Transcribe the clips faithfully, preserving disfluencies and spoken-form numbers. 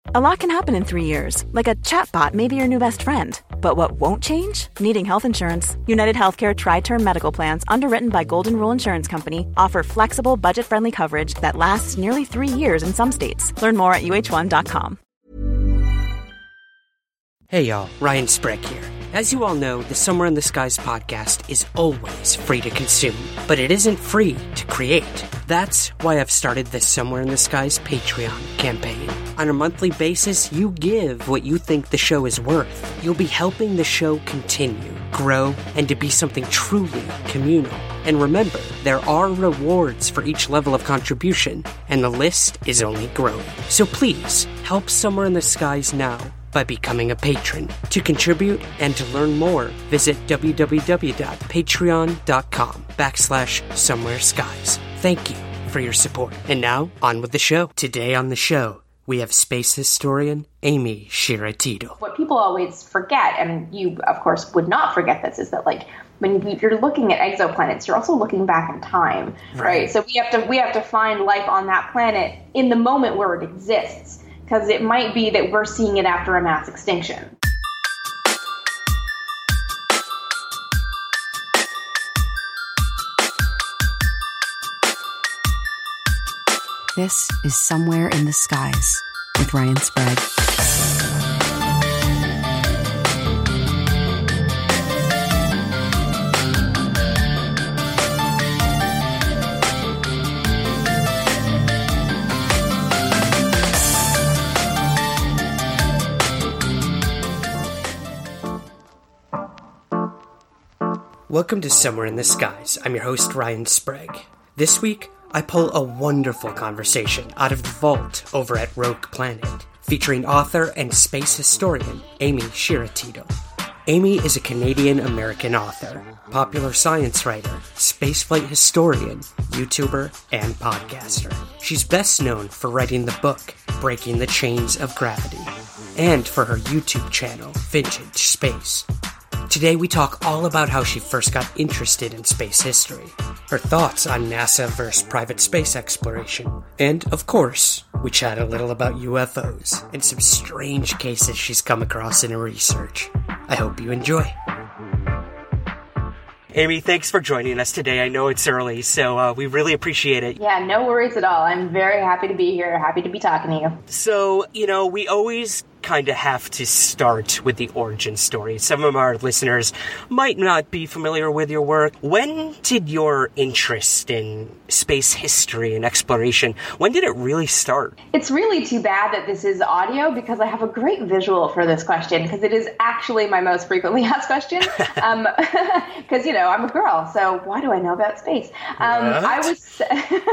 A lot can happen in three years, like a chatbot may be your new best friend. But what won't change? Needing health insurance. United Healthcare Tri-Term Medical Plans, underwritten by Golden Rule Insurance Company, offer flexible, budget-friendly coverage that lasts nearly three years in some states. Learn more at U H one dot com. Hey y'all, Ryan Sprague here. As you all know, the Somewhere in the Skies podcast is always free to consume, but it isn't free to create. That's why I've started the Somewhere in the Skies Patreon campaign. On a monthly basis, you give what you think the show is worth. You'll be helping the show continue, grow, and to be something truly communal. And remember, there are rewards for each level of contribution, and the list is only growing. So please, help Somewhere in the Skies now by becoming a patron. To contribute and to learn more, visit www.patreon.com backslash somewhere skies. Thank you for your support. And now, on with the show. Today on the show, we have space historian Amy Shira Teitel. What people always forget, and you, of course, would not forget this, is that, like, when you're looking at exoplanets, you're also looking back in time, right? right? So we have to we have to find life on that planet in the moment where it exists. Because it might be that we're seeing it after a mass extinction. This is Somewhere in the Skies with Ryan Sprague. Welcome to Somewhere in the Skies. I'm your host, Ryan Sprague. This week, I pull a wonderful conversation out of the vault over at Rogue Planet, featuring author and space historian Amy Shira Teitel. Amy is a Canadian-American author, popular science writer, spaceflight historian, YouTuber, and podcaster. She's best known for writing the book, Breaking the Chains of Gravity, and for her YouTube channel, Vintage Space. Today we talk all about how she first got interested in space history, her thoughts on NASA versus private space exploration, and, of course, we chat a little about U F Os and some strange cases she's come across in her research. I hope you enjoy. Amy, thanks for joining us today. I know it's early, so uh, we really appreciate it. Yeah, no worries at all. I'm very happy to be here, happy to be talking to you. So, you know, we always kind of have to start with the origin story. Some of our listeners might not be familiar with your work. When did your interest in space history and exploration, when did it really start? It's really too bad that this is audio because I have a great visual for this question because it is actually my most frequently asked question. um, because, you know, I'm a girl, so why do I know about space? Um, I was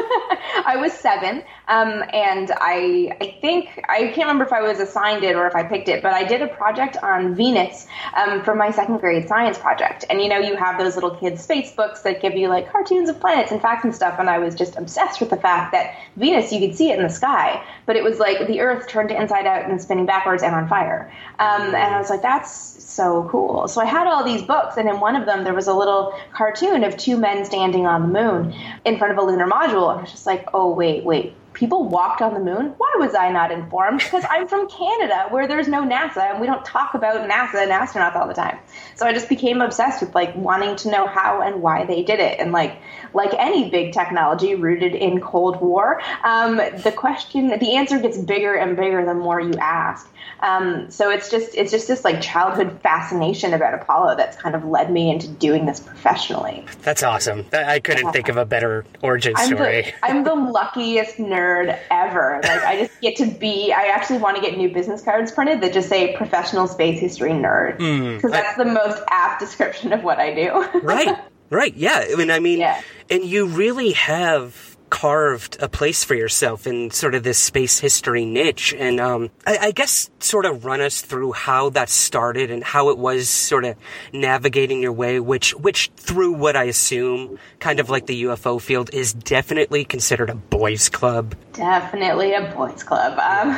I was seven, um, and I I think, I can't remember if I was assigned it or if I picked it, but I did a project on Venus um, for my second grade science project. And, you know, you have those little kids' space books that give you, like, cartoons of planets and facts and stuff, and I was just obsessed with the fact that Venus, you could see it in the sky, but it was like the Earth turned inside out and spinning backwards and on fire. Um, and I was like, that's so cool. So I had all these books, and in one of them there was a little cartoon of two men standing on the moon in front of a lunar module. And I was just like, oh, wait, wait. People walked on the moon? Why was I not informed? Because I'm from Canada, where there's no NASA, and we don't talk about NASA and astronauts all the time. So I just became obsessed with, like, wanting to know how and why they did it. And, like, like any big technology rooted in Cold War, um, the question, the answer gets bigger and bigger the more you ask. Um, so it's just, it's just this, like, childhood fascination about Apollo that's kind of led me into doing this professionally. That's awesome. I couldn't yeah. think of a better origin I'm story. The, I'm the luckiest nerd ever. Like, I just get to be, I actually want to get new business cards printed that just say professional space history nerd. Because mm, that's I, the most apt description of what I do. Right, right. Yeah. I mean, I mean, yeah. And you really have carved a place for yourself in sort of this space history niche. And um, I, I guess sort of run us through how that started and how it was sort of navigating your way, which, which through what I assume, kind of like the U F O field, is definitely considered a boys' club. Definitely a boys' club. Um,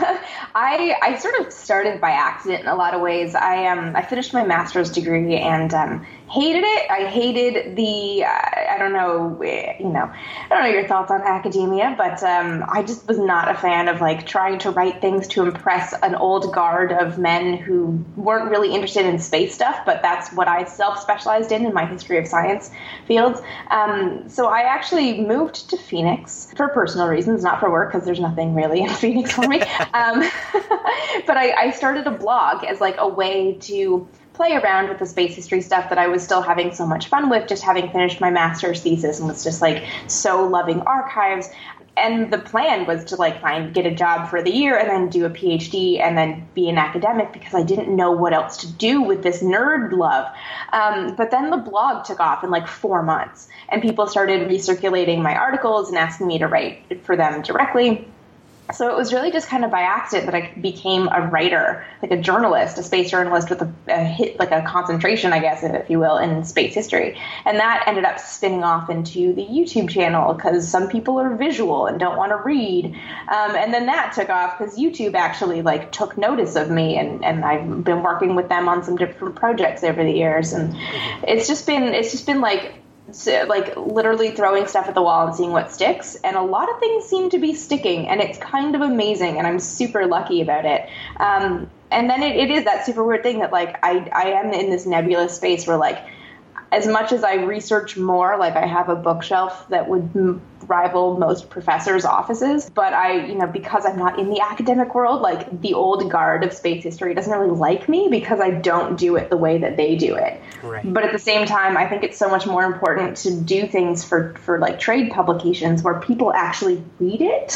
I I sort of started by accident in a lot of ways. I um I finished my master's degree and um, hated it. I hated the uh, I don't know you know I don't know your thoughts on academia, but um, I just was not a fan of like trying to write things to impress an old guard of men who weren't really interested in space stuff. But that's what I self-specialized in in my history of science fields. Um, so I actually moved to Phoenix for personal reasons, not for work, because there's nothing really in Phoenix for me. Um, but I, I started a blog as like a way to play around with the space history stuff that I was still having so much fun with, just having finished my master's thesis and was just like so loving archives. And the plan was to like find, get a job for the year and then do a PhD and then be an academic because I didn't know what else to do with this nerd love. Um, but then the blog took off in like four months and people started recirculating my articles and asking me to write for them directly. So it was really just kind of by accident that I became a writer, like a journalist, a space journalist with a, a hit, like a concentration, I guess, if you will, in space history. And that ended up spinning off into the YouTube channel because some people are visual and don't want to read. Um, and then that took off because YouTube actually like took notice of me, and, and I've been working with them on some different projects over the years. And it's just been, it's just been like, So, like literally throwing stuff at the wall and seeing what sticks. And a lot of things seem to be sticking, and it's kind of amazing. And I'm super lucky about it. Um, and then it, it is that super weird thing that like I, I am in this nebulous space where like as much as I research more, like I have a bookshelf that would m- rival most professors' offices. But I, you know, because I'm not in the academic world, like the old guard of space history doesn't really like me because I don't do it the way that they do it. Right. But at the same time, I think it's so much more important to do things for, for like trade publications where people actually read it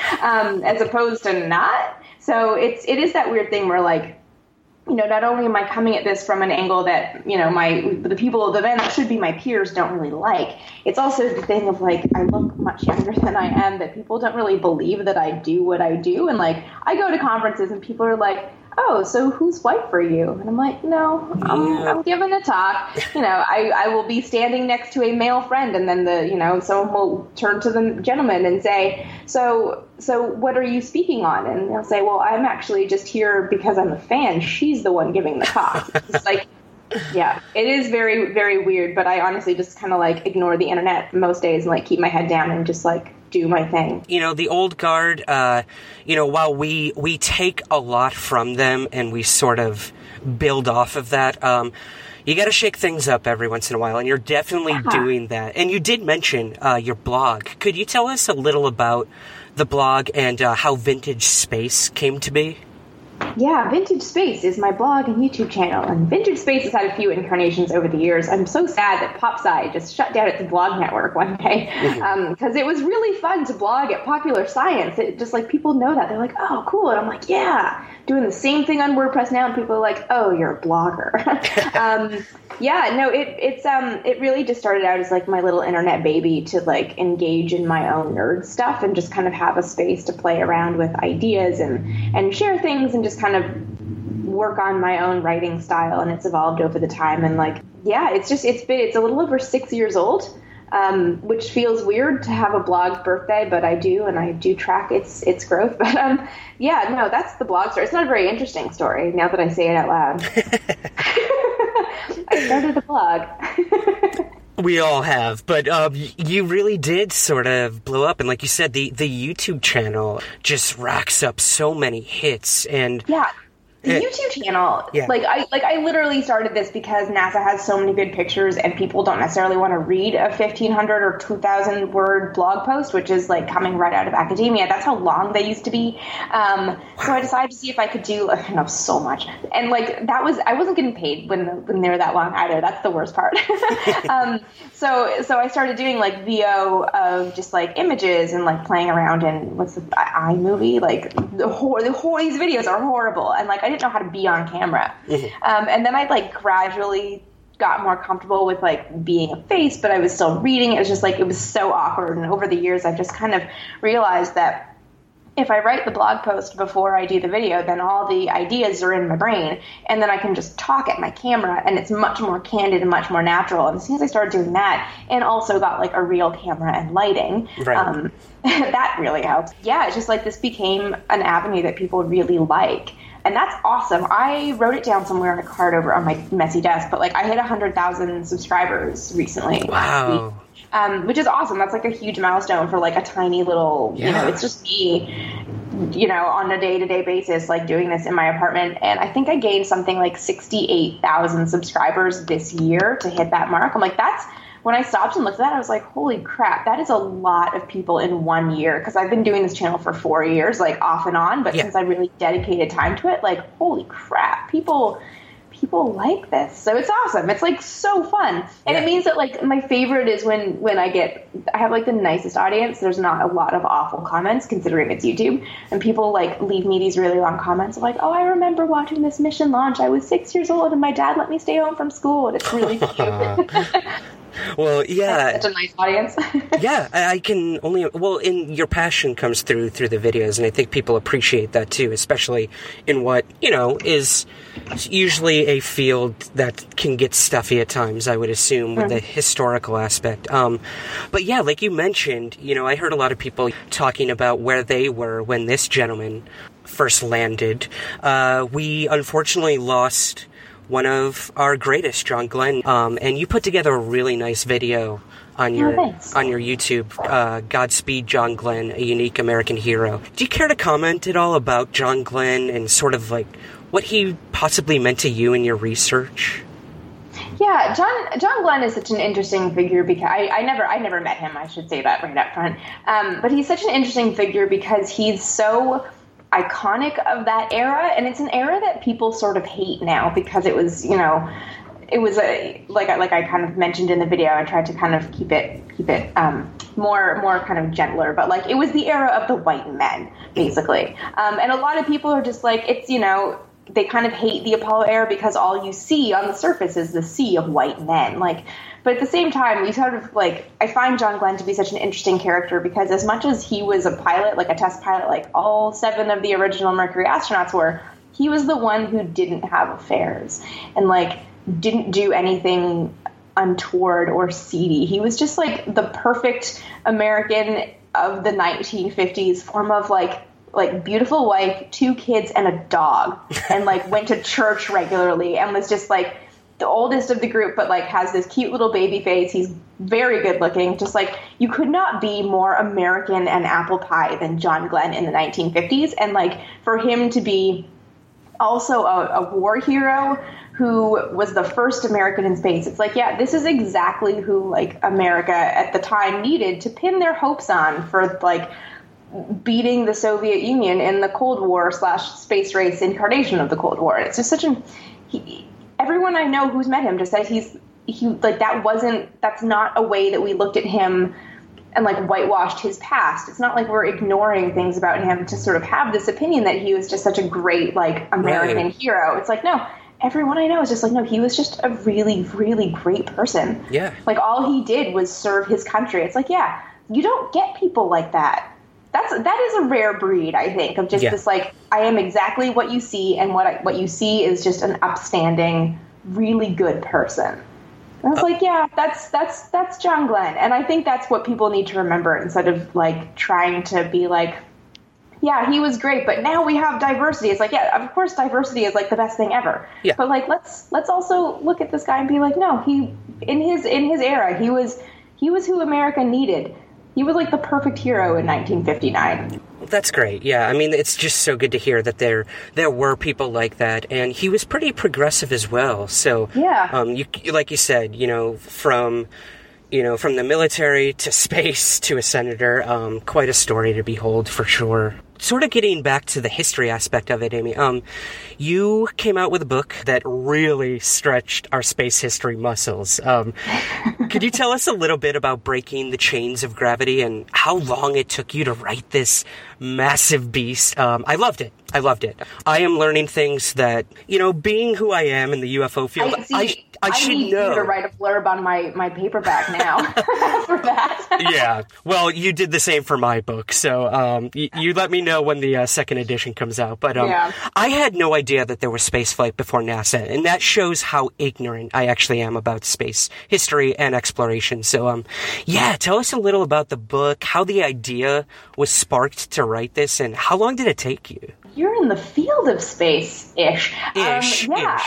um, as opposed to not. So it's, it is that weird thing where like, you know, not only am I coming at this from an angle that, you know, my the people, the men that should be my peers don't really like, it's also the thing of, like, I look much younger than I am, that people don't really believe that I do what I do. And, like, I go to conferences and people are like, oh, so whose wife are you? And I'm like, no, I'm, Yeah. I'm giving a talk. You know, I, I will be standing next to a male friend, and then the, you know, someone will turn to the gentleman and say, so, so what are you speaking on? And they'll say, well, I'm actually just here because I'm a fan. She's the one giving the talk. It's like, yeah, it is very, very weird, but I honestly just kind of like ignore the internet most days and like keep my head down and just like do my thing. You know, the old guard, uh, you know, while we, we take a lot from them and we sort of build off of that, um, you got to shake things up every once in a while, and you're definitely Yeah. doing that. And you did mention uh, your blog. Could you tell us a little about the blog and uh, how Vintage Space came to be? Yeah, Vintage Space is my blog and YouTube channel, and Vintage Space has had a few incarnations over the years. I'm so sad that PopSci just shut down its blog network one day, because um, it was really fun to blog at Popular Science. It just, like, people know that. They're like, oh, cool. And I'm like, yeah, doing the same thing on WordPress now, and people are like, oh, you're a blogger. um, yeah, no, it it's um it really just started out as, like, my little internet baby to, like, engage in my own nerd stuff and just kind of have a space to play around with ideas and, and share things and just kind of work on my own writing style. And it's evolved over the time. And, like, yeah, it's just, it's been, it's a little over six years old, um, which feels weird to have a blog birthday, but I do, and I do track its, its growth. But, um, yeah, no, that's the blog story. It's not a very interesting story now that I say it out loud. I started a blog. We all have, but um, you really did sort of blow up. And like you said, the, the YouTube channel just racks up so many hits. And Yeah. The It- YouTube channel, Yeah. like I like I literally started this because NASA has so many good pictures, and people don't necessarily want to read a fifteen hundred or two thousand word blog post, which is like coming right out of academia. That's how long they used to be. Um, so I decided to see if I could do, I know so much, and like that was I wasn't getting paid when when they were that long either. That's the worst part. um, so so I started doing like V O of just like images and like playing around in what's the iMovie, like the hor- the hor- these videos are horrible, and like I didn't know how to be on camera. Um, and then I like gradually got more comfortable with like being a face, but I was still reading. It was just like, it was so awkward. And over the years, I've just kind of realized that if I write the blog post before I do the video, then all the ideas are in my brain, and then I can just talk at my camera, and it's much more candid and much more natural. And as soon as I started doing that, and also got like a real camera and lighting, right. um, that really helps. Yeah, it's just like this became an avenue that people really like. And that's awesome. I wrote it down somewhere on a card over on my messy desk, but like I hit one hundred thousand subscribers recently. Wow. Um, which is awesome. That's like a huge milestone for like a tiny little, yeah. you know, it's just me, you know, on a day-to-day basis, like doing this in my apartment. And I think I gained something like sixty-eight thousand subscribers this year to hit that mark. I'm like, that's, when I stopped and looked at that, I was like, holy crap, that is a lot of people in one year. Because I've been doing this channel for four years, like off and on. But yeah. since I really dedicated time to it, like, holy crap, people... people like this. So it's awesome. It's like so fun. And yeah. it means that like my favorite is when, when I get, I have like the nicest audience. There's not a lot of awful comments considering it's YouTube, and people like leave me these really long comments of like, oh, I remember watching this mission launch. I was six years old and my dad let me stay home from school. And it's really cute. Well, yeah. That's such a nice audience. Yeah, I, I can only... Well, in your passion comes through through the videos, and I think people appreciate that too, especially in what, you know, is usually a field that can get stuffy at times, I would assume, with mm. the historical aspect. Um, but yeah, like you mentioned, you know, I heard a lot of people talking about where they were when this gentleman first landed. Uh, we unfortunately lost... one of our greatest, John Glenn, um, and you put together a really nice video on your oh, on your YouTube, uh, Godspeed John Glenn, a unique American hero. Do you care to comment at all about John Glenn and sort of like what he possibly meant to you in your research? Yeah, John John Glenn is such an interesting figure because I, I never I never met him. I should say that right up front. Um, but he's such an interesting figure because he's so iconic of that era, and it's an era that people sort of hate now because it was, you know, it was a like like I kind of mentioned in the video. I tried to kind of keep it keep it um, more more kind of gentler, but like it was the era of the white men basically, um, and a lot of people are just like, it's, you know, they kind of hate the Apollo era because all you see on the surface is the sea of white men, like. But at the same time, you sort of like, I find John Glenn to be such an interesting character because as much as he was a pilot, like a test pilot, like all seven of the original Mercury astronauts were, he was the one who didn't have affairs and like didn't do anything untoward or seedy. He was just like the perfect American of the nineteen fifties, form of like, like beautiful wife, two kids and a dog, and like went to church regularly and was just like, the oldest of the group, but like has this cute little baby face. He's very good looking. Just like, you could not be more American and apple pie than John Glenn in the nineteen fifties. And like for him to be also a, a war hero who was the first American in space, it's like, yeah, this is exactly who like America at the time needed to pin their hopes on for like beating the Soviet Union in the Cold War slash space race incarnation of the Cold War. It's just such an... He, everyone I know who's met him just says he's he like that wasn't that's not a way that we looked at him and like whitewashed his past. It's not like we're ignoring things about him to sort of have this opinion that he was just such a great like American right. hero. It's like, no, everyone I know is just like, no, he was just a really, really great person. Yeah. Like all he did was serve his country. It's like, yeah, you don't get people like that. That's that is a rare breed, I think, of just yeah. this like, I am exactly what you see, and what I, what you see is just an upstanding, really good person. And I was uh, like, yeah, that's that's that's John Glenn, and I think that's what people need to remember instead of like trying to be like, yeah, he was great, but now we have diversity. It's like, yeah, of course, diversity is like the best thing ever. Yeah. But like, let's let's also look at this guy and be like, no, he in his in his era, he was he was who America needed. He was like the perfect hero in nineteen fifty-nine. That's great. Yeah, I mean, it's just so good to hear that there there were people like that, and he was pretty progressive as well. So, yeah, um, you like you said, you know, from you know from the military to space to a senator, um, quite a story to behold for sure. Sort of getting back to the history aspect of it, Amy, um, you came out with a book that really stretched our space history muscles. Um, could you tell us a little bit about Breaking the Chains of Gravity and how long it took you to write this massive beast? Um, I loved it. I loved it. I am learning things that, you know, being who I am in the U F O field, I, see, I, I, I should need know. you to write a blurb on my, my paperback now for that. Yeah. Well, you did the same for my book, so um, y- you let me know when the uh, second edition comes out. But um, Yeah. I had no idea that there was spaceflight before NASA, and that shows how ignorant I actually am about space history and exploration. So, um, yeah, tell us a little about the book, how the idea was sparked to write this, and how long did it take you? You're in the field of space-ish. Ish, Um, yeah.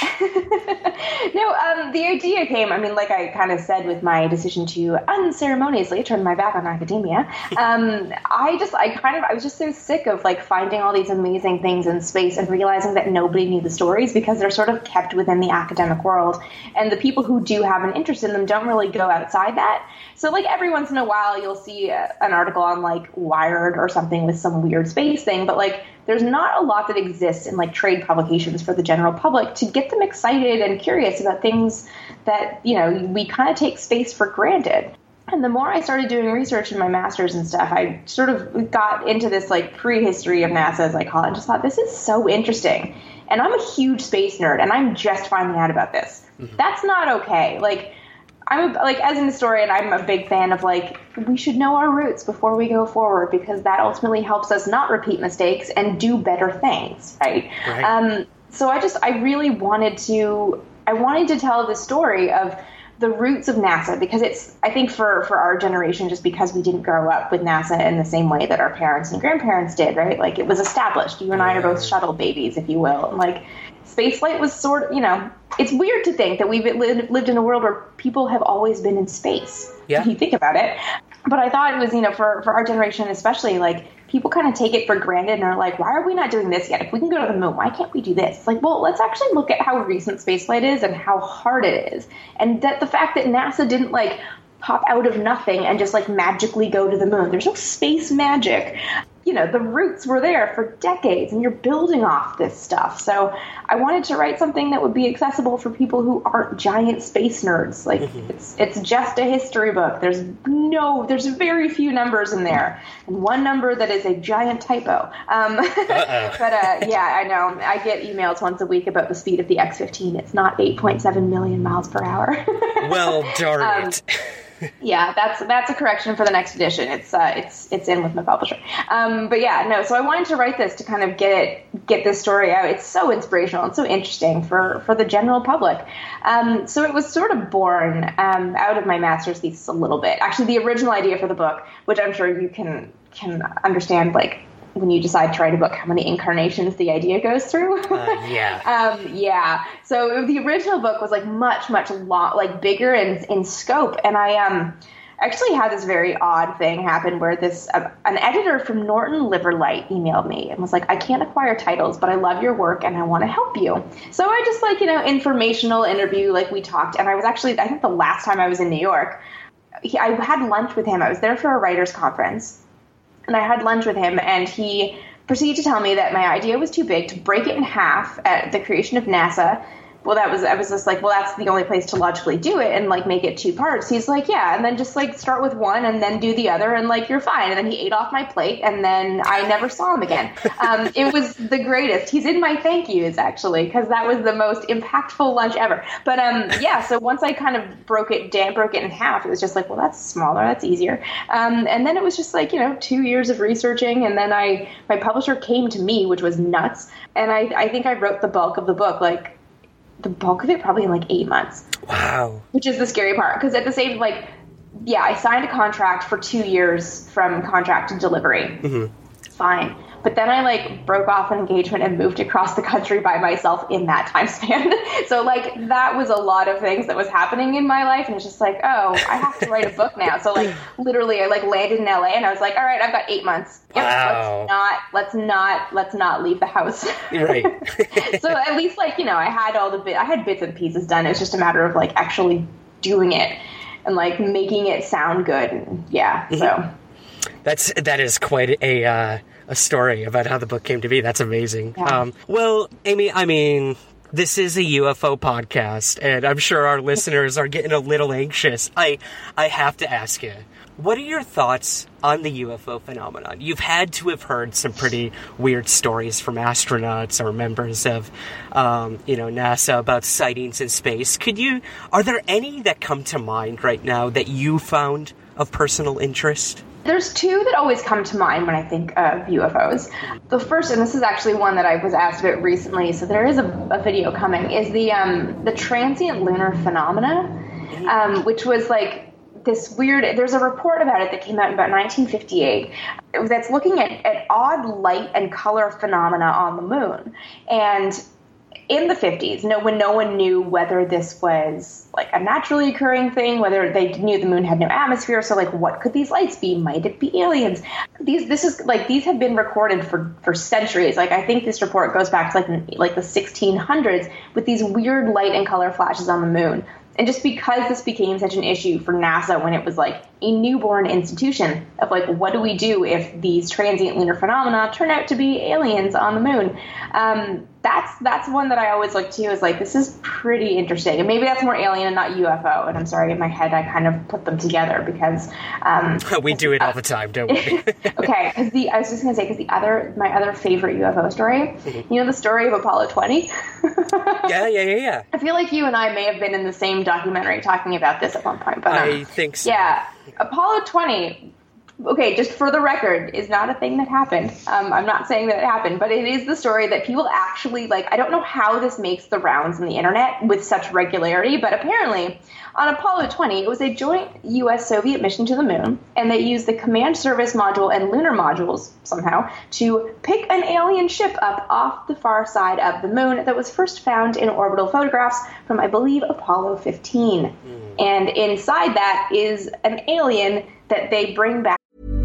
no, um, the idea came, I mean, like I kind of said with my decision to unceremoniously turn my back on academia, um, I just, I kind of, I was just so sick of, like, finding all these amazing things in space and realizing that nobody knew the stories because they're sort of kept within the academic world. And the people who do have an interest in them don't really go outside that. So, like, every once in a while, you'll see a, an article on, like, Wired or something with some weird space thing, but, like, there's not a lot that exists in, like, trade publications for the general public to get them excited and curious about things that, you know, we kind of take space for granted. And the more I started doing research in my master's and stuff, I sort of got into this, like, prehistory of NASA, as I call it, and just thought, this is so interesting. And I'm a huge space nerd, and I'm just finding out about this. Mm-hmm. That's not okay. Like, I'm a, like, as an historian, I'm a big fan of, like, we should know our roots before we go forward because that ultimately helps us not repeat mistakes and do better things, right? Right. Um, so I just, I really wanted to, I wanted to tell the story of the roots of NASA because it's, I think for, for our generation, just because we didn't grow up with NASA in the same way that our parents and grandparents did, right? Like, it was established. You and I are both shuttle babies, if you will. And, like, spaceflight was sort of, you know, it's weird to think that we've lived, lived in a world where people have always been in space, yeah. if you think about it. But I thought it was, you know, for, for our generation especially, like, people kind of take it for granted and are like, why are we not doing this yet? If we can go to the moon, why can't we do this? It's like, well, let's actually look at how recent spaceflight is and how hard it is. And that the fact that NASA didn't, like, pop out of nothing and just, like, magically go to the moon. There's no space magic. You know, the roots were there for decades, and you're building off this stuff. So I wanted to write something that would be accessible for people who aren't giant space nerds. Like, mm-hmm. it's it's just a history book. There's no, there's very few numbers in there, and one number that is a giant typo. Um, but uh, yeah, I know. I get emails once a week about the speed of the X fifteen. It's not eight point seven million miles per hour. Well, darn um, it. Yeah, that's that's a correction for the next edition. It's uh, it's it's in with my publisher. Um, but yeah, no. So I wanted to write this to kind of get it get this story out. It's so inspirational and so interesting for, for the general public. Um, so it was sort of born um, out of my master's thesis a little bit. Actually, the original idea for the book, which I'm sure you can can understand, like, when you decide to write a book, how many incarnations the idea goes through. uh, yeah. um, yeah. So the original book was, like, much, much long, like, bigger in, in scope. And I um, actually had this very odd thing happen where this, uh, an editor from Norton Liverlight emailed me and was like, I can't acquire titles, but I love your work and I want to help you. So I just, like, you know, informational interview, like, we talked. And I was actually, I think the last time I was in New York, he, I had lunch with him. I was there for a writer's conference. And I had lunch with him, and he proceeded to tell me that my idea was too big, to break it in half at the creation of NASA. Well, that was, I was just like, well, that's the only place to logically do it and, like, make it two parts. He's like, yeah, and then just, like, start with one and then do the other, and, like, you're fine. And then he ate off my plate, and then I never saw him again. Um, it was the greatest. He's in my thank yous, actually, because that was the most impactful lunch ever. But, um, yeah, so once I kind of broke it down, broke it in half, it was just like, well, that's smaller, that's easier. Um, and then it was just, like, you know, two years of researching, and then I, my publisher came to me, which was nuts. And I, I think I wrote the bulk of the book, like, the bulk of it probably in, like, eight months. Wow. Which is the scary part. Because at the same, like, yeah, I signed a contract for two years from contract to delivery. Mm-hmm. Fine. But then I, like, broke off an engagement and moved across the country by myself in that time span. So, like, that was a lot of things that was happening in my life. And it's just like, oh, I have to write a book now. So, like, literally, I, like, landed in L A and I was like, all right, I've got eight months. Yep, wow. Let's not, let's not, let's not leave the house. Right. So at least, like, you know, I had all the bit, I had bits and pieces done. It was just a matter of, like, actually doing it and, like, making it sound good. And, yeah. Mm-hmm. So that's, that is quite a, uh, a story about how the book came to be. That's amazing. Yeah. Um, well, Amy, I mean, this is a U F O podcast, and I'm sure our listeners are getting a little anxious. I, I have to ask you, what are your thoughts on the U F O phenomenon? You've had to have heard some pretty weird stories from astronauts or members of, um, you know, NASA about sightings in space. Could you, are there any that come to mind right now that you found of personal interest? There's two that always come to mind when I think of U F Os. The first, and this is actually one that I was asked about recently, so there is a, a video coming, is the um, the transient lunar phenomena, um, which was like this weird, there's a report about it that came out in about nineteen fifty-eight that's looking at, at odd light and color phenomena on the moon. And in the fifties, no, when no one knew whether this was like a naturally occurring thing, whether they knew the moon had no atmosphere, so like what could these lights be? Might it be aliens? These this is like these have been recorded for, for centuries. Like I think this report goes back to like like the sixteen hundreds with these weird light and color flashes on the moon. And just because this became such an issue for NASA when it was like a newborn institution of like, what do we do if these transient lunar phenomena turn out to be aliens on the moon? Um, that's that's one that I always look to is like, this is pretty interesting. And maybe that's more alien and not U F O. And I'm sorry, in my head, I kind of put them together because... Um, we do it all the time, don't we? Okay, because the I was just going to say, because the other, my other favorite U F O story, mm-hmm. you know the story of Apollo twenty? yeah, yeah, yeah, yeah. I feel like you and I may have been in the same documentary talking about this at one point. But um, I think so. Yeah, Apollo twenty, okay, just for the record, is not a thing that happened. Um, I'm not saying that it happened, but it is the story that people actually, like, I don't know how this makes the rounds on the internet with such regularity, but apparently on Apollo twenty, it was a joint U S Soviet mission to the moon, and they used the command service module and lunar modules, somehow, to pick an alien ship up off the far side of the moon that was first found in orbital photographs from, I believe, Apollo fifteen. Mm. And inside that is an alien that they bring back.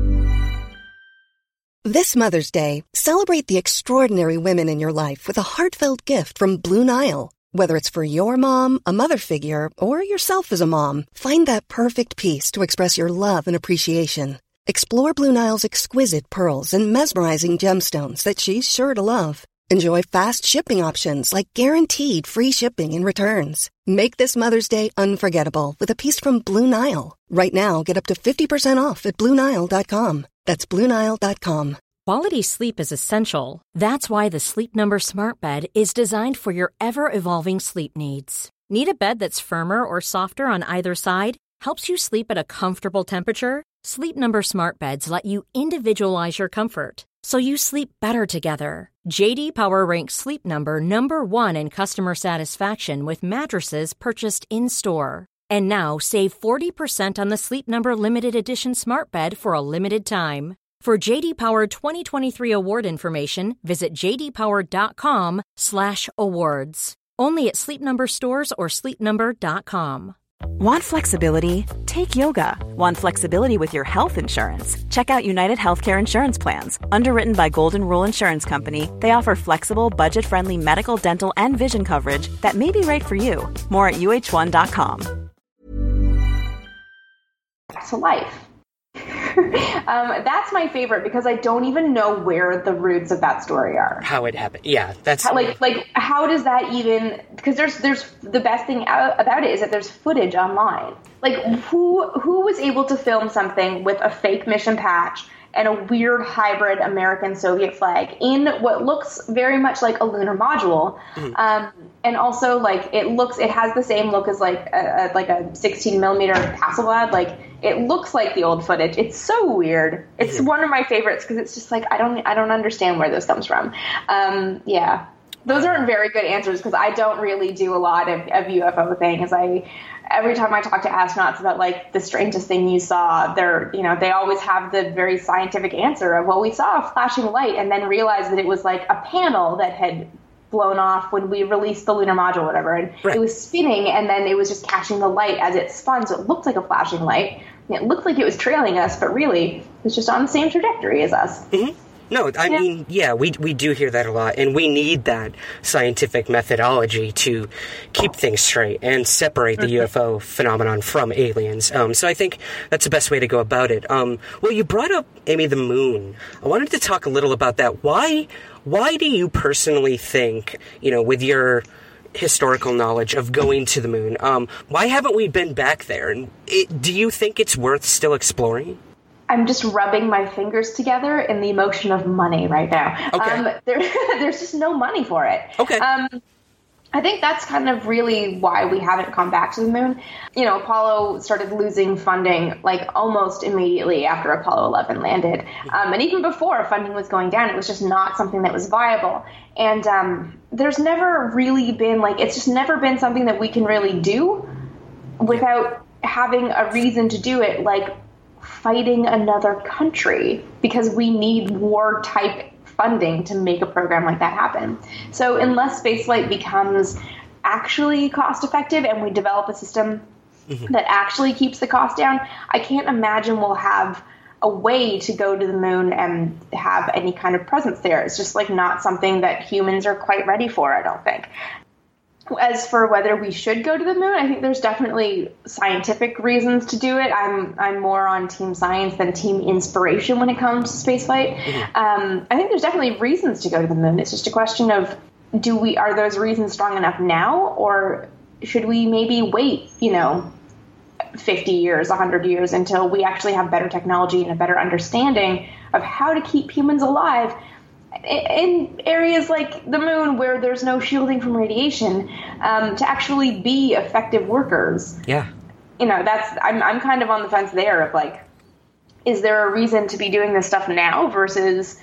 This Mother's Day, celebrate the extraordinary women in your life with a heartfelt gift from Blue Nile. Whether it's for your mom, a mother figure, or yourself as a mom, find that perfect piece to express your love and appreciation. Explore Blue Nile's exquisite pearls and mesmerizing gemstones that she's sure to love. Enjoy fast shipping options like guaranteed free shipping and returns. Make this Mother's Day unforgettable with a piece from Blue Nile. Right now, get up to fifty percent off at Blue Nile dot com. That's Blue Nile dot com. Quality sleep is essential. That's why the Sleep Number Smart Bed is designed for your ever-evolving sleep needs. Need a bed that's firmer or softer on either side? Helps you sleep at a comfortable temperature? Sleep Number Smart Beds let you individualize your comfort, so you sleep better together. J D Power ranks Sleep Number number one in customer satisfaction with mattresses purchased in-store. And now, save forty percent on the Sleep Number Limited Edition Smart Bed for a limited time. For J D Power twenty twenty-three award information, visit j d power dot com slash awards. Only at Sleep Number stores or sleep number dot com. Want flexibility? Take yoga. Want flexibility with your health insurance? Check out United Healthcare Insurance Plans. Underwritten by Golden Rule Insurance Company, they offer flexible, budget-friendly medical, dental, and vision coverage that may be right for you. More at u h one dot com. To life. um, that's my favorite because I don't even know where the roots of that story are. How it happened. Yeah, that's how, like like how does that even? Because there's there's the best thing about it is that there's footage online. Like who who was able to film something with a fake mission patch and a weird hybrid American Soviet flag in what looks very much like a lunar module, mm. um, and also like it looks it has the same look as like a, a like a sixteen millimeter Hasselblad. Like it looks like the old footage. It's so weird. It's mm. one of my favorites because it's just like I don't I don't understand where this comes from. Um, yeah, those aren't very good answers because I don't really do a lot of, of U F O things. I every time I talk to astronauts about like the strangest thing you saw, they're, you know, they always have the very scientific answer of, well, we saw a flashing light and then realized that it was like a panel that had blown off when we released the lunar module or whatever. And right. It was spinning and then it was just catching the light as it spun. So it looked like a flashing light. It looked like it was trailing us, but really it was just on the same trajectory as us. Mm-hmm. No, I yeah. mean, yeah, we we do hear that a lot, and we need that scientific methodology to keep things straight and separate the mm-hmm. U F O phenomenon from aliens. Um, so I think that's the best way to go about it. Um, well, you brought up, Amy, the moon. I wanted to talk a little about that. Why, why do you personally think, you know, with your historical knowledge of going to the moon. Um, why haven't we been back there? And it, do you think it's worth still exploring? I'm just rubbing my fingers together in the emotion of money right now. Okay. Um, there, there's just no money for it. Okay. Um, I think that's kind of really why we haven't come back to the moon. You know, Apollo started losing funding like almost immediately after Apollo eleven landed. Um, and even before funding was going down, it was just not something that was viable. And um, there's never really been like, it's just never been something that we can really do without having a reason to do it, like fighting another country, because we need war type funding to make a program like that happen. So unless spaceflight becomes actually cost effective and we develop a system mm-hmm. that actually keeps the cost down, I can't imagine we'll have a way to go to the moon and have any kind of presence there. It's just like not something that humans are quite ready for, I don't think. As for whether we should go to the moon, I think there's definitely scientific reasons to do it. I'm I'm more on team science than team inspiration when it comes to spaceflight. Mm-hmm. Um, I think there's definitely reasons to go to the moon. It's just a question of, do we are those reasons strong enough now, or should we maybe wait, you know, fifty years, one hundred years until we actually have better technology and a better understanding of how to keep humans alive in areas like the moon where there's no shielding from radiation, um, to actually be effective workers. Yeah. You know, that's, I'm, I'm kind of on the fence there of like, is there a reason to be doing this stuff now versus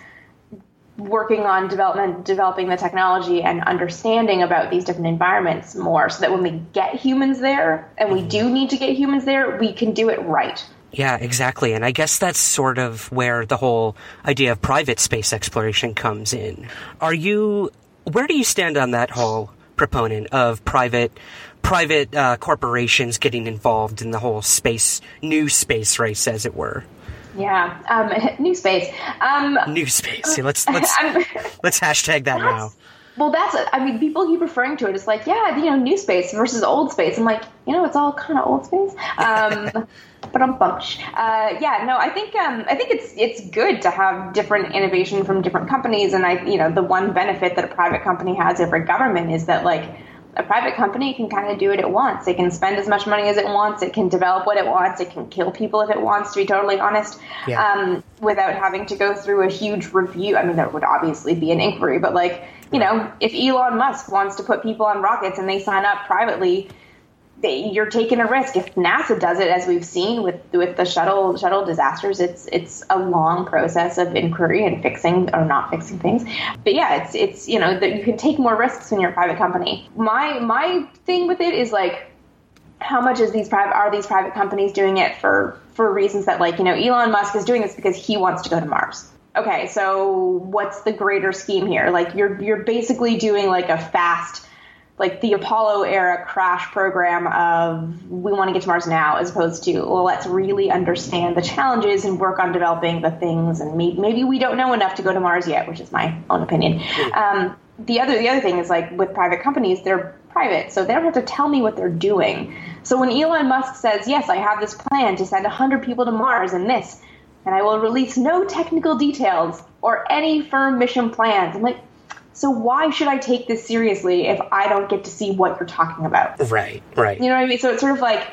working on development, developing the technology and understanding about these different environments more so that when we get humans there, and we do need to get humans there, we can do it right. Yeah, exactly. And I guess that's sort of where the whole idea of private space exploration comes in. Are you, where do you stand on that whole proponent of private private uh, corporations getting involved in the whole space, new space race, as it were? Yeah, um, new space. Um, new space. Yeah, let's let's let's hashtag that now. Well, that's, I mean, people keep referring to it. It's like, yeah, you know, new space versus old space. I'm like, you know, it's all kind of old space. Um, but I'm bunch. Uh, yeah, no, I think, um, I think it's, it's good to have different innovation from different companies. And I, you know, the one benefit that a private company has over government is that like a private company can kind of do what it wants. It can spend as much money as it wants. It can develop what it wants. It can kill people if it wants, to be totally honest, yeah. um, without having to go through a huge review. I mean, there would obviously be an inquiry, but like, you know, if Elon Musk wants to put people on rockets and they sign up privately, they, you're taking a risk. If NASA does it, as we've seen with with the shuttle shuttle disasters, it's it's a long process of inquiry and fixing or not fixing things. But yeah, it's it's you know that you can take more risks when you're a private company. My my thing with it is like, how much is these private are these private companies doing it for for reasons that, like, you know, Elon Musk is doing this because he wants to go to Mars. Okay, so what's the greater scheme here? Like, you're you're basically doing like a fast, like the Apollo era crash program of we want to get to Mars now, as opposed to, well, let's really understand the challenges and work on developing the things. And maybe, maybe we don't know enough to go to Mars yet, which is my own opinion. Um, the other the other thing is, like, with private companies, they're private, so they don't have to tell me what they're doing. So when Elon Musk says, yes, I have this plan to send one hundred people to Mars and this, and I will release no technical details or any firm mission plans, I'm like, so why should I take this seriously if I don't get to see what you're talking about? Right, right. You know what I mean? So it's sort of like,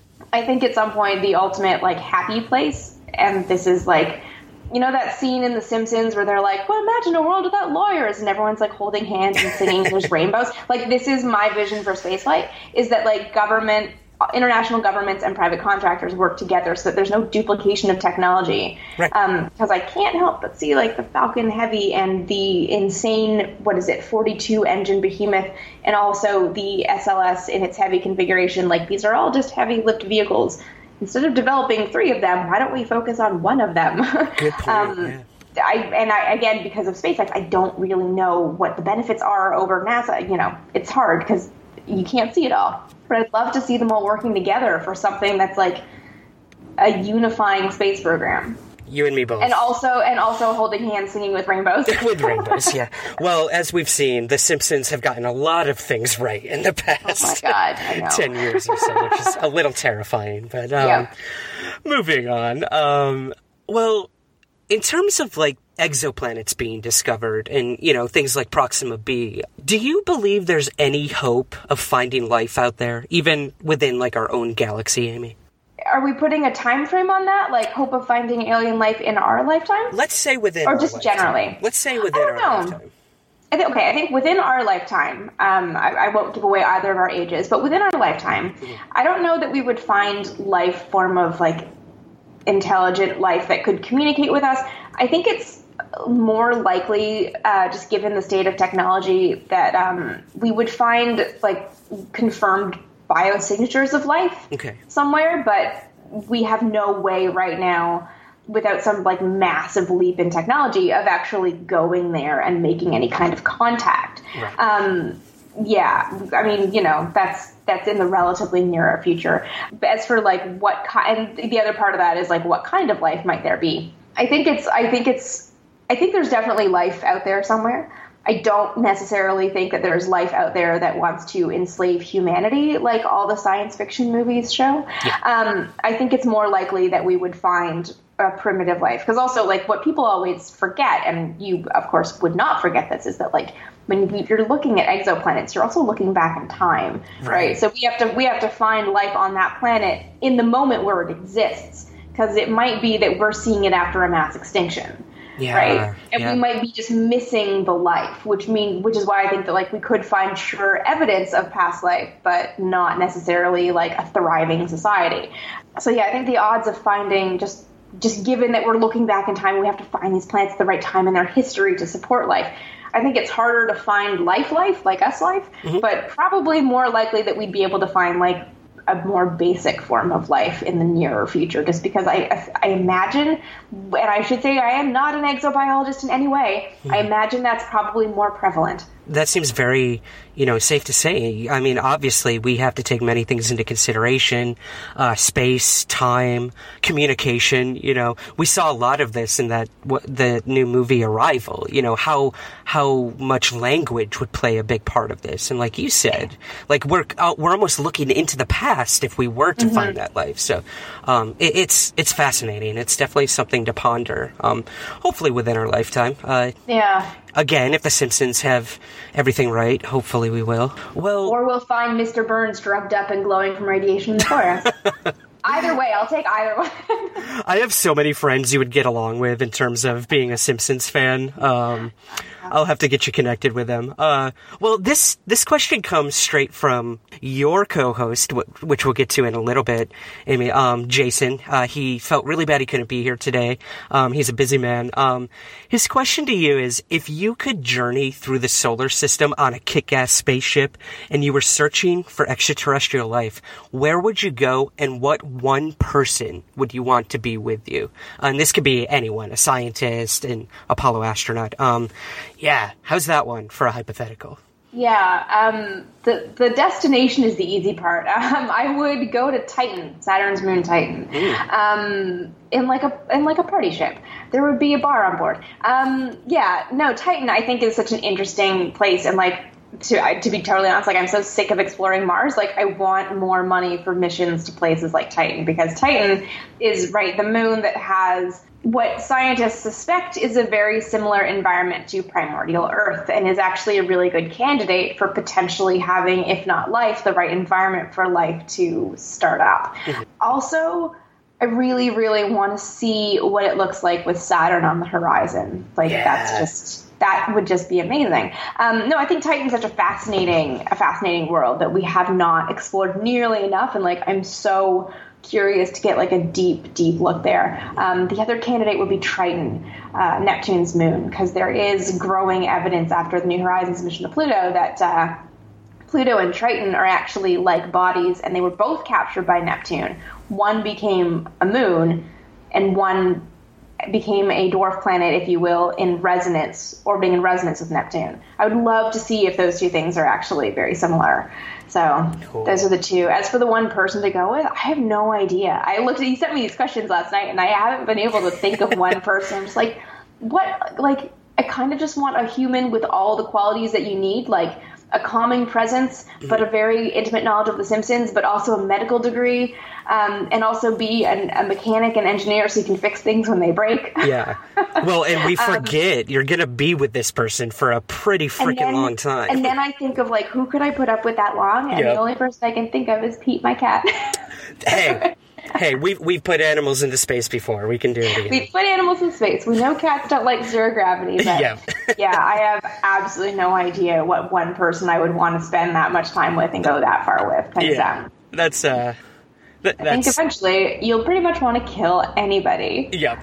I think at some point the ultimate, like, happy place, and this is like, you know that scene in The Simpsons where they're like, well, imagine a world without lawyers, and everyone's like holding hands and singing there's rainbows. Like, this is my vision for spaceflight, is that like government, international governments and private contractors work together so that there's no duplication of technology. Right. Um, because I can't help but see like the Falcon Heavy and the insane, what is it, forty-two engine behemoth, and also the S L S in its heavy configuration. Like, these are all just heavy lift vehicles. Instead of developing three of them, why don't we focus on one of them? Good point, um, yeah. I, and I, again, because of SpaceX, I don't really know what the benefits are over NASA. You know, it's hard because you can't see it all. But I'd love to see them all working together for something that's like a unifying space program. You and me both. And also, and also holding hands, singing with rainbows. With rainbows, yeah. Well, as we've seen, The Simpsons have gotten a lot of things right in the past. Oh my God, I know. ten years or so, which is a little terrifying. But um, yeah. Moving on. Um, well, in terms of like exoplanets being discovered and, you know, things like Proxima B, do you believe there's any hope of finding life out there, even within, like, our own galaxy, Amy? Are we putting a time frame on that? Like, hope of finding alien life in our lifetime? Let's say within Or our just lifetime. generally? Let's say within I our don't know. lifetime. I think, okay, I think within our lifetime, um, I, I won't give away either of our ages, but within our lifetime, mm-hmm. I don't know that we would find life form of, like, intelligent life that could communicate with us. I think it's more likely, uh, just given the state of technology, that um, we would find, like, confirmed biosignatures of life okay. somewhere, but we have no way right now, without some, like, massive leap in technology, of actually going there and making any kind of contact. Right. Um, yeah, I mean, you know, that's that's in the relatively nearer future. But as for, like, what kind, and the other part of that is, like, what kind of life might there be? I think it's, I think it's, I think there's definitely life out there somewhere. I don't necessarily think that there's life out there that wants to enslave humanity like all the science fiction movies show. Yeah. Um, I think it's more likely that we would find a primitive life. Because also, like, what people always forget, and you, of course, would not forget this, is that, like, when you're looking at exoplanets, you're also looking back in time, right? right? So we have to we have to find life on that planet in the moment where it exists, because it might be that we're seeing it after a mass extinction. Yeah, right, and yeah. we might be just missing the life, which mean, which is why I think that, like, we could find sure evidence of past life, but not necessarily, like, a thriving society. So yeah, I think the odds of finding, just just given that we're looking back in time, we have to find these planets at the right time in their history to support life. I think it's harder to find life, life like us, life, mm-hmm. but probably more likely that we'd be able to find, like, a more basic form of life in the nearer future, just because I, I imagine, and I should say I am not an exobiologist in any way, mm-hmm. I imagine that's probably more prevalent. That seems very, you know, safe to say. I mean, obviously, we have to take many things into consideration, uh, space, time, communication, you know. We saw a lot of this in that w- the new movie Arrival, you know, how how much language would play a big part of this. And like you said, like, we're uh, we're almost looking into the past if we were to mm-hmm. find that life. So um, it, it's it's fascinating. It's definitely something to ponder, um, hopefully within our lifetime. Uh, yeah. Again, if The Simpsons have everything right, hopefully we will. Well, or we'll find Mister Burns drugged up and glowing from radiation in the forest. Either way, I'll take either one. I have so many friends you would get along with in terms of being a Simpsons fan. Um, I'll have to get you connected with them. Uh, well, this this question comes straight from your co-host, wh- which we'll get to in a little bit, Amy. Um, Jason, uh, he felt really bad he couldn't be here today. Um, he's a busy man. Um, his question to you is, if you could journey through the solar system on a kick-ass spaceship and you were searching for extraterrestrial life, where would you go, and what one person would you want to be with you? Uh, and this could be anyone, a scientist, an Apollo astronaut. Um, yeah, how's that one for a hypothetical? Yeah, um, the the destination is the easy part. Um, I would go to Titan, Saturn's moon Titan, mm. um, in like a in like a party ship. There would be a bar on board. Um, yeah, no, Titan I think is such an interesting place, and like to to be totally honest, like I'm so sick of exploring Mars. Like I want more money for missions to places like Titan, because Titan is right the moon that has what scientists suspect is a very similar environment to primordial Earth, and is actually a really good candidate for potentially having, if not life, the right environment for life to start up. Mm-hmm. Also, I really, really want to see what it looks like with Saturn on the horizon. Like yeah. that's just, that would just be amazing. Um, no, I think Titan's such a fascinating, a fascinating world that we have not explored nearly enough, and like I'm so curious to get like a deep, deep look there. Um, the other candidate would be Triton, uh, Neptune's moon, because there is growing evidence after the New Horizons mission to Pluto that uh, Pluto and Triton are actually like bodies, and they were both captured by Neptune. One became a moon, and one became a dwarf planet, if you will, in resonance, orbiting in resonance with Neptune. I would love to see if those two things are actually very similar. So cool. Those are the two. As for the one person to go with, I have no idea. I looked at, you sent me these questions last night, and I haven't been able to think of one person. I'm just like, what, like, I kind of just want a human with all the qualities that you need. Like, a calming presence, but a very intimate knowledge of The Simpsons, but also a medical degree, um, and also be an, a mechanic and engineer so you can fix things when they break. Yeah. Well, and we forget um, you're going to be with this person for a pretty freaking long time. And then I think of, like, who could I put up with that long? And yep. the only person I can think of is Pete, my cat. Hey. Hey, we've, we've put animals into space before. We can do it again. We've put animals in space. We know cats don't like zero gravity, but yeah. yeah, I have absolutely no idea what one person I would want to spend that much time with and go that far with. Yeah, um, that's... uh. Th- I think eventually you'll pretty much want to kill anybody. Yep.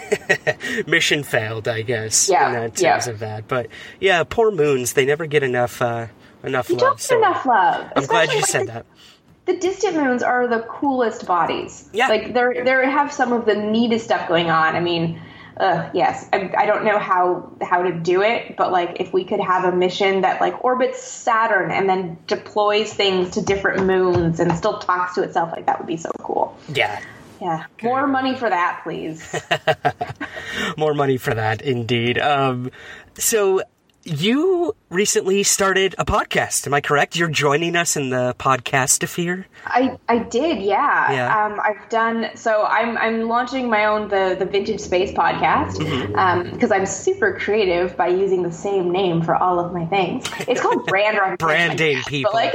Mission failed, I guess, yeah. in that terms yeah. of that. But, yeah, poor moons, they never get enough uh, enough you love. You don't get so enough love. I'm glad you like said the, that. The distant moons are the coolest bodies. Yeah. Like, they're, they have some of the neatest stuff going on. I mean... Uh, yes, I, I don't know how how to do it, but like if we could have a mission that like orbits Saturn and then deploys things to different moons and still talks to itself, like that would be so cool. Yeah. Yeah. Okay. More money for that, please. More money for that, indeed. Um, so you recently started a podcast, am I correct? You're joining us in the podcastosphere? I, I did, yeah. yeah. Um, I've done, so I'm I'm launching my own, the, the Vintage Space podcast, because mm-hmm. um, I'm super creative by using the same name for all of my things. It's called Brand Recognition. Branding people. But like,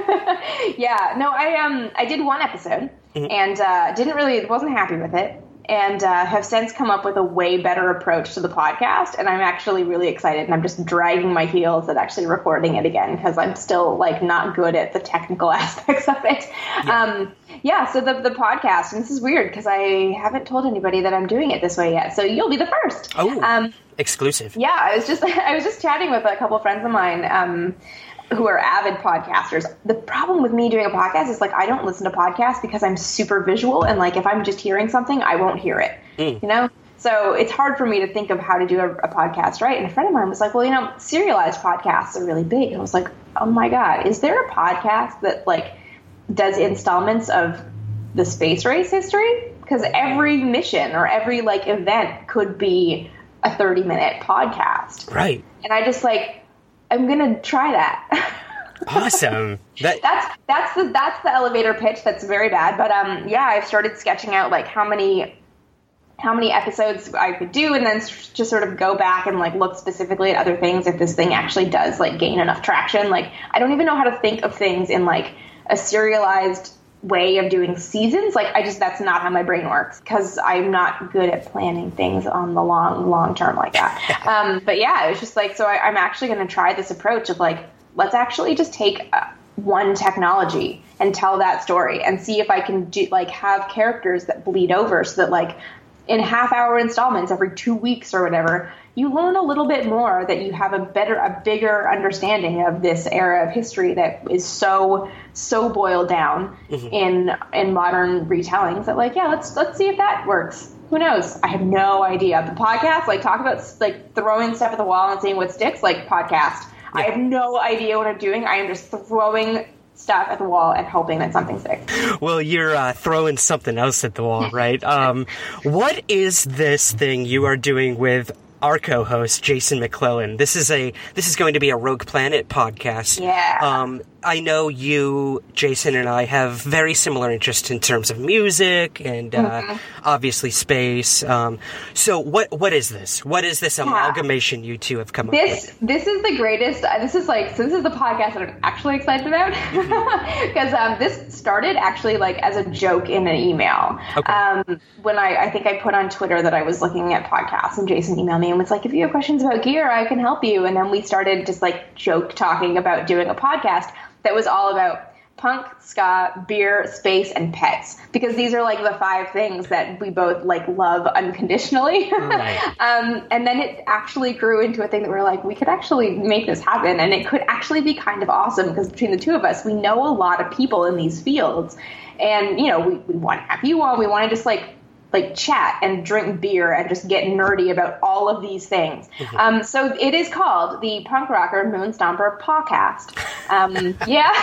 yeah, no, I um I did one episode, mm-hmm. and uh, didn't really, wasn't happy with it. And uh, have since come up with a way better approach to the podcast. And I'm actually really excited. And I'm just dragging my heels at actually recording it again because I'm still, like, not good at the technical aspects of it. Yeah, um, yeah so the, the podcast, and this is weird because I haven't told anybody that I'm doing it this way yet. So you'll be the first. Oh, um, exclusive. Yeah, I was just I was just chatting with a couple of friends of mine um, who are avid podcasters. The problem with me doing a podcast is, like, I don't listen to podcasts because I'm super visual, and, like, if I'm just hearing something, I won't hear it, mm. you know? So it's hard for me to think of how to do a, a podcast right. And a friend of mine was like, well, you know, serialized podcasts are really big. And I was like, oh, my God, is there a podcast that, like, does installments of the space race history? Because every mission or every, like, event could be a thirty-minute podcast. Right. And I just, like... I'm gonna try that. Awesome. That- that's that's the that's the elevator pitch. That's very bad, but um, yeah, I've started sketching out like how many how many episodes I could do, and then just sort of go back and like look specifically at other things if this thing actually does like gain enough traction. Like I don't even know how to think of things in like a serialized way of doing seasons. Like I just, that's not how my brain works because I'm not good at planning things on the long, long term like that. um, but yeah, it was just like, so I, I'm actually going to try this approach of like, let's actually just take uh, one technology and tell that story and see if I can do like have characters that bleed over so that like in half hour installments every two weeks or whatever, you learn a little bit more, that you have a better, a bigger understanding of this era of history that is so, so boiled down mm-hmm. in in modern retellings that like, yeah, let's let's see if that works. Who knows? I have no idea. The podcast, like talk about like throwing stuff at the wall and seeing what sticks, like podcast. Yeah. I have no idea what I'm doing. I am just throwing stuff at the wall and hoping that something sticks. Well, you're uh, throwing something else at the wall, right? um, what is this thing you are doing with our co-host, Jason McClellan? This is a this is going to be a Rogue Planet podcast. Yeah. Um, I know you, Jason, and I have very similar interests in terms of music and uh, mm-hmm. obviously space. Um, so what what is this? What is this amalgamation yeah. you two have come up this, with? This is the greatest. Uh, this is like, so this is the podcast that I'm actually excited about because mm-hmm. um, this started actually like as a joke in an email. Okay. Um, when I, I think I put on Twitter that I was looking at podcasts and Jason emailed me and was like, if you have questions about gear, I can help you. And then we started just like joke talking about doing a podcast that was all about punk, ska, beer, space, and pets. Because these are like the five things that we both like love unconditionally. Right. um, and then it actually grew into a thing that we we're like, we could actually make this happen. And it could actually be kind of awesome because between the two of us, we know a lot of people in these fields. And, you know, we, we want to have you on. We want to just like, like chat and drink beer and just get nerdy about all of these things. Mm-hmm. Um, so it is called the Punk Rocker Moon Stomper Podcast. Um, yeah.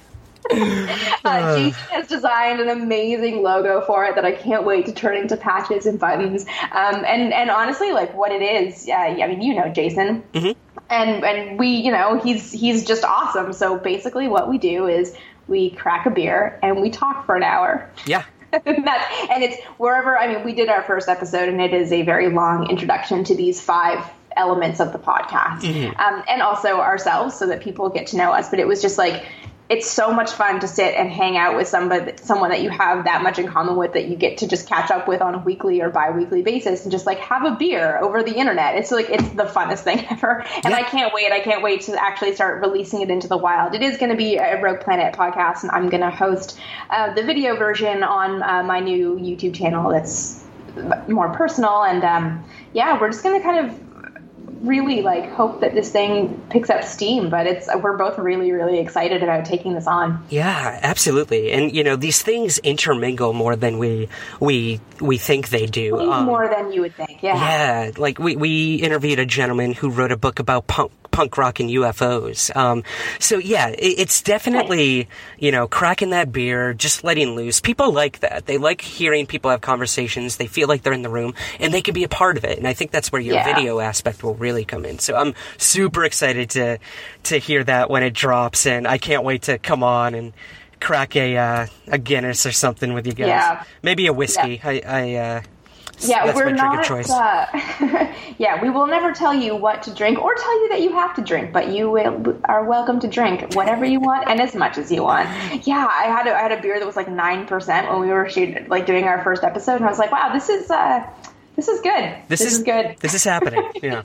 uh, Jason has designed an amazing logo for it that I can't wait to turn into patches and buttons. Um, and, and honestly, like what it is, uh, I mean, you know, Jason. Mm-hmm. And and we, you know, he's he's just awesome. So basically what we do is we crack a beer and we talk for an hour. Yeah. and, that's, and it's wherever, I mean, we did our first episode and it is a very long introduction to these five elements of the podcast. Mm-hmm. Um, and also ourselves so that people get to know us. But it was just like, it's so much fun to sit and hang out with somebody, someone that you have that much in common with that you get to just catch up with on a weekly or bi-weekly basis and just like have a beer over the internet. It's like, it's the funnest thing ever. And yeah. I can't wait. I can't wait to actually start releasing it into the wild. It is going to be a Rogue Planet podcast, and I'm going to host uh, the video version on uh, my new YouTube channel that's more personal. And um, yeah, we're just going to kind of really like hope that this thing picks up steam, but it's we're both really really excited about taking this on. Yeah, absolutely. And you know, these things intermingle more than we we we think they do. Um, more than you would think. Yeah. Yeah, like we we interviewed a gentleman who wrote a book about punk punk rock and U F Os. Um, so yeah, it, it's definitely, you know, cracking that beer, just letting loose. People like that. They like hearing people have conversations. They feel like they're in the room and they can be a part of it. And I think that's where your yeah. video aspect will really come in. So I'm super excited to, to hear that when it drops, and I can't wait to come on and crack a, uh, a Guinness or something with you guys. Yeah. Maybe a whiskey. Yeah. I, I, uh, Yeah, That's we're my not. Choice. Uh, yeah, we will never tell you what to drink or tell you that you have to drink, but you will, are welcome to drink whatever you want and as much as you want. Yeah, I had a, I had a beer that was like nine percent when we were shoot, like doing our first episode, and I was like, wow, this is uh, this is good. This, this is, is good. This is happening. Yeah.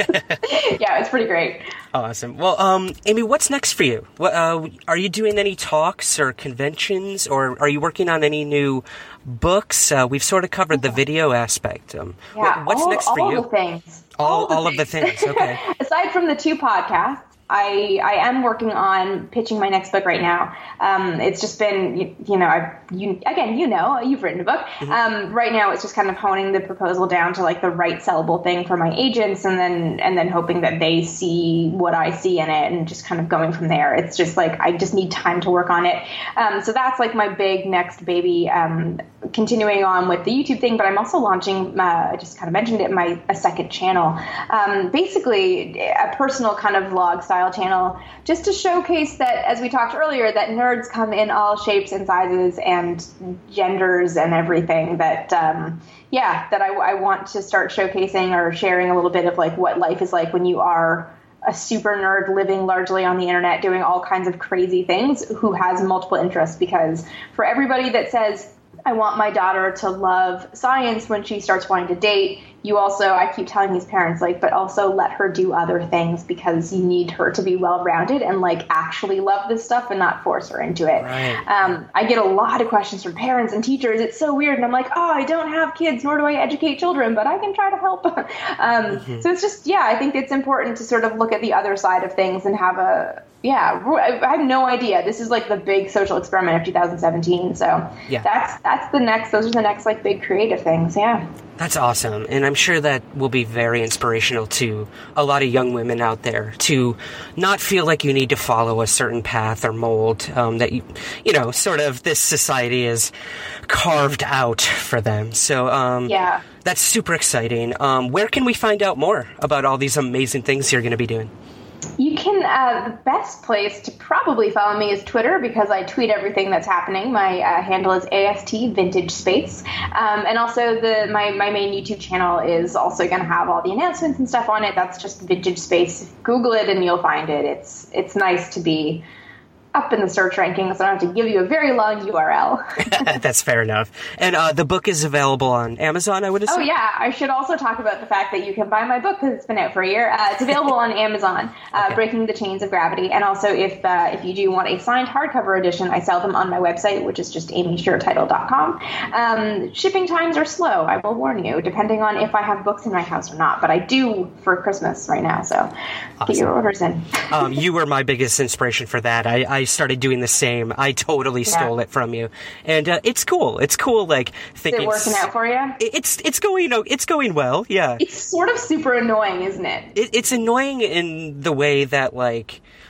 Yeah, it's pretty great. Awesome. Well, um, Amy, what's next for you? What, uh, are you doing any talks or conventions, or are you working on any new books? Uh, we've sort of covered the video aspect. Um, yeah, what's all, next for all you? All the things. All, all, the all things. of the things. Okay. Aside from the two podcasts, I, I am working on pitching my next book right now. Um, it's just been, you, you know, I've, you, again, you know, you've written a book. Mm-hmm. Um, right now it's just kind of honing the proposal down to like the right sellable thing for my agents, and then, and then hoping that they see what I see in it and just kind of going from there. It's just like, I just need time to work on it. Um, so that's like my big next baby, um, continuing on with the YouTube thing, but I'm also launching, uh, I just kind of mentioned it, my, a second channel. Um, basically a personal kind of vlog style channel, just to showcase that, as we talked earlier, that nerds come in all shapes and sizes and genders and everything. That um, yeah, that I, I want to start showcasing or sharing a little bit of like what life is like when you are a super nerd living largely on the internet, doing all kinds of crazy things, who has multiple interests. Because for everybody that says, I want my daughter to love science when she starts wanting to date, you also, I keep telling these parents, like, but also let her do other things, because you need her to be well-rounded and like actually love this stuff and not force her into it. Right. Um, I get a lot of questions from parents and teachers. It's so weird. And I'm like, oh, I don't have kids, nor do I educate children, but I can try to help. um, mm-hmm. So it's just, yeah, I think it's important to sort of look at the other side of things and have a, yeah, I have no idea. This is like the big social experiment of two thousand seventeen. So yeah. that's that's the next. Those are the next like big creative things. Yeah. That's awesome. And I'm sure that will be very inspirational to a lot of young women out there to not feel like you need to follow a certain path or mold um, that, you, you know, sort of this society is carved out for them. So um, yeah, that's super exciting. Um, where can we find out more about all these amazing things you're going to be doing? You can, uh, the best place to probably follow me is Twitter, because I tweet everything that's happening. My uh, handle is A S T Vintage Space. Um, and also the my, my main YouTube channel is also going to have all the announcements and stuff on it. That's just Vintage Space. Google it and you'll find it. It's, it's nice to be up in the search rankings, so I don't have to give you a very long U R L. That's fair enough. And uh, the book is available on Amazon, I would assume? Oh, yeah. I should also talk about the fact that you can buy my book, because it's been out for a year. Uh, it's available on Amazon, uh, okay. Breaking the Chains of Gravity. And also, if uh, if you do want a signed hardcover edition, I sell them on my website, which is just amy sure title dot com. Um, shipping times are slow, I will warn you, depending on if I have books in my house or not. But I do for Christmas right now, so awesome. Get your orders in. um, you were my biggest inspiration for that. I, I started doing the same. I totally yeah. stole it from you, and uh, it's cool. It's cool. Like thinking, is it working out for you? It's it's going it's going well. Yeah. It's sort of super annoying, isn't it? it it's annoying in the way that like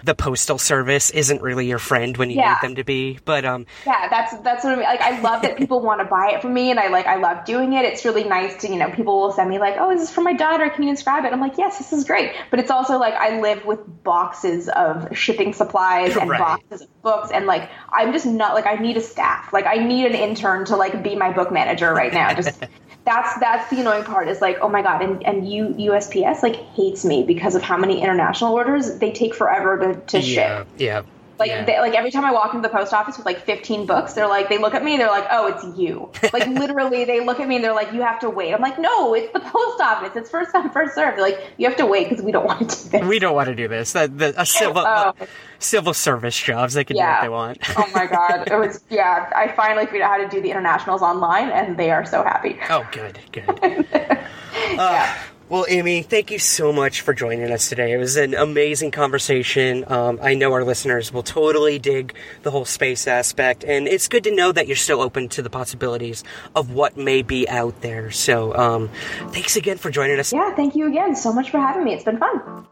the postal service isn't really your friend when you yeah. need them to be. But um, yeah, that's that's what I mean. Like, I love that people want to buy it from me, and I like I love doing it. It's really nice to, you know, people will send me like, oh, is this for my daughter? Can you inscribe it? I'm like, yes, this is great. But it's also like I live with boxes of shipping supplies and right. boxes of books, and like I'm just not like I need a staff. Like I need an intern to like be my book manager right now. Just that's that's the annoying part is like, oh my god, and and U, USPS like hates me because of how many international orders they take forever to, to yeah, ship. Yeah. Like, yeah. they, like every time I walk into the post office with like fifteen books, they're like, they look at me, they're like, oh, it's you. Like literally, they look at me and they're like, you have to wait. I'm like, no, it's the post office. It's first come, first served. They're like, you have to wait because we don't want to do this. We don't want to do this. The, the, a civil oh. uh, civil service jobs, they can yeah. do what they want. Oh my god, it was yeah. I finally figured out how to do the internationals online, and they are so happy. Oh, good, good. uh, yeah. Well, Amy, thank you so much for joining us today. It was an amazing conversation. Um, I know our listeners will totally dig the whole space aspect, and it's good to know that you're still open to the possibilities of what may be out there. So um, thanks again for joining us. Yeah, thank you again so much for having me. It's been fun.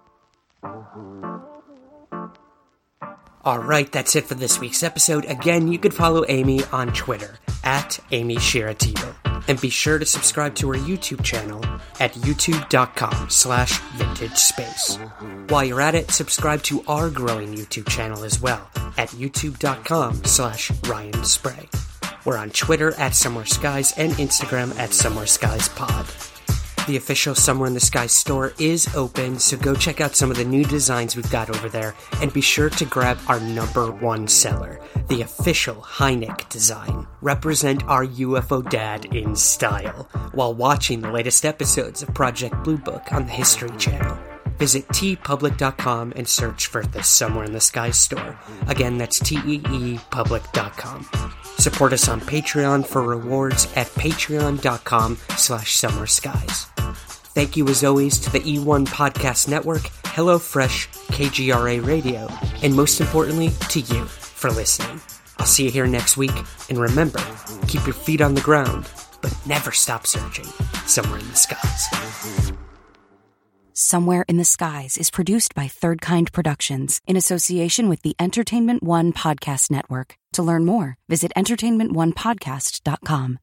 All right, that's it for this week's episode. Again, you can follow Amy on Twitter, at Amy Shirativo. And be sure to subscribe to our YouTube channel at youtube.com slash vintage space. While you're at it, subscribe to our growing YouTube channel as well at youtube.com slash Ryan Sprague. We're on Twitter at Somewhere Skies and Instagram at Somewhere Skies Pod. The official Somewhere in the Sky store is open, so go check out some of the new designs we've got over there, and be sure to grab our number one seller, the official Hynek design. Represent our U F O dad in style, while watching the latest episodes of Project Blue Book on the History Channel. Visit t public dot com and search for the Somewhere in the Sky store. Again, that's t e e public dot com. Support us on Patreon for rewards at patreon.com slash Somewhere Skies. Thank you as always to the E one Podcast Network, HelloFresh, K G R A Radio, and most importantly, to you for listening. I'll see you here next week, and remember, keep your feet on the ground, but never stop searching somewhere in the skies. Somewhere in the Skies is produced by Third Kind Productions in association with the Entertainment One Podcast Network. To learn more, visit entertainment one podcast dot com.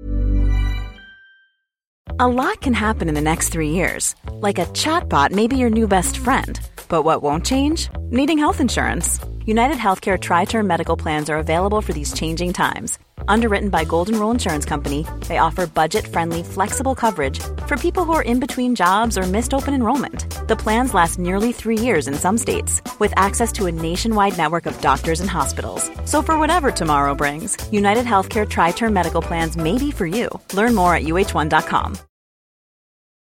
A lot can happen in the next three years. Like a chatbot may be your new best friend. But what won't change? Needing health insurance. United Healthcare Tri-Term Medical Plans are available for these changing times. Underwritten by Golden Rule Insurance Company, they offer budget-friendly, flexible coverage for people who are in between jobs or missed open enrollment. The plans last nearly three years in some states, with access to a nationwide network of doctors and hospitals. So for whatever tomorrow brings, United Healthcare Tri-Term Medical Plans may be for you. Learn more at U H one dot com.